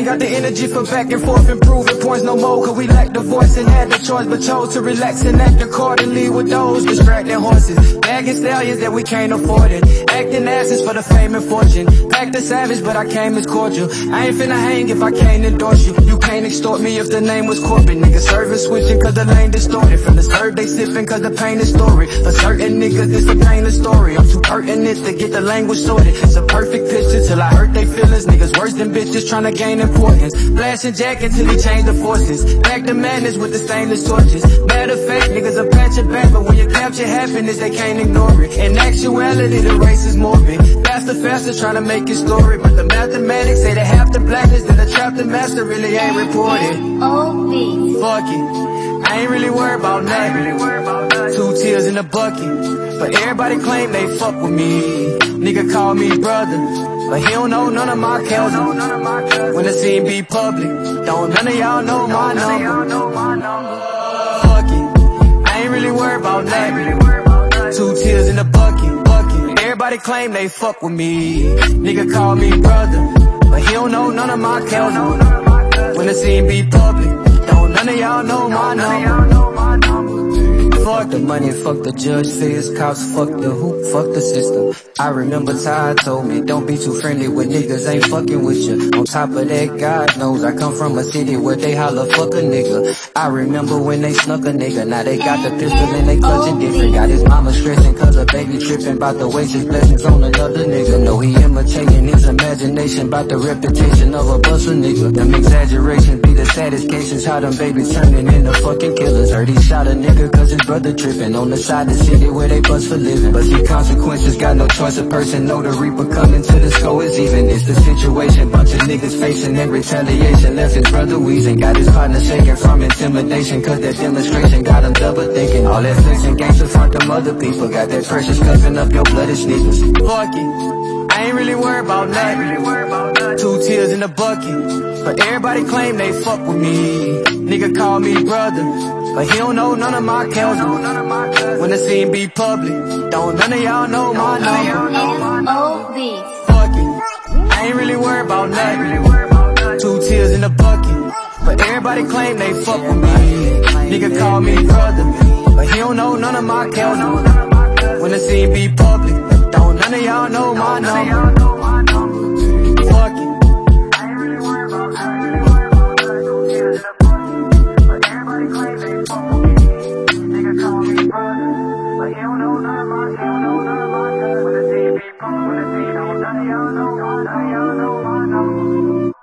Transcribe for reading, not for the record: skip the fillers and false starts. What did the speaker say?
got the energy for back and forth, improving points no more, cause we lack the voice and had the choice, but chose to relax and act accordingly with those distracted horses. Bagging stallions that we can't afford it, acting asses for the fame and fortune. Packed the savage, but I came as cordial. I ain't finna hang if I can't endorse you. You can't extort me if the name was Corbin. Niggas serving switching cause the lane distorted. From the serve they sipping cause the pain is story. For certain niggas it's a painless story. I'm too pertinent to get the language sorted. It's a perfect picture till I hurt they feelings. Niggas worse than bitches tryna gain importance. Flashing Jack until he changed the forces. Back to madness with the stainless torches. Matter of fact, niggas will patch it back, but when you capture happiness they can't ignore it. In actuality the race is morbid. Faster trying to make it story, but the mathematics say that half the blackness that the trap the master really ain't reported. Fuck it, I ain't really worried about nothing. 2 tears in the bucket, but everybody claim they fuck with me. Nigga call me brother, but he don't know none of my cousins. When the scene be public, don't none of y'all know my number. Fuck it, I ain't really worried about nothing. 2 tears in the bucket. Everybody claim they fuck with me. Nigga call me brother, but he don't know none of my cousins. When the scene be public, don't none of y'all know my number. Fuck the money, fuck the judge, fizz, cops, fuck the hoop, fuck the system. I remember Ty told me, don't be too friendly with niggas, ain't fucking with you. On top of that, God knows I come from a city where they holler fuck a nigga. I remember when they snuck a nigga, now they got the pistol and they clutching different. Got his mama stressing cause her baby tripping, bout to waste his blessings on another nigga. No, he imitating his imagination, bout the reputation of a bustle nigga. Them exaggerations be the saddest cases, how them babies turning into fucking killers. Heard he shot a nigga cause his brother tripping on the side of the city where they bust for living. But see, consequences got no choice. A person know the reaper coming to the score is even. It's the situation, bunch of niggas facing that retaliation. Left his brother wheezing, got his partner shaking from intimidation, cause that demonstration got him double thinking. All that flexing gangsta front them other people, got that precious cousin up your bloody sneakers. Fuck it, I ain't really worried about nothing. 2 tears in the bucket, but everybody claim they fuck with me. Nigga call me brother, but he don't know none of my cousins. When the scene be public, don't none of y'all know my number. Fuck it, I ain't really worried about nothing. 2 tears in the bucket, but everybody claim they fuck with me. Nigga call me brother, but he don't know none of my cousins. When the scene be public, don't none of y'all know my number. Fuck it. When the scene be public, when the scene don't none of y'all know my number.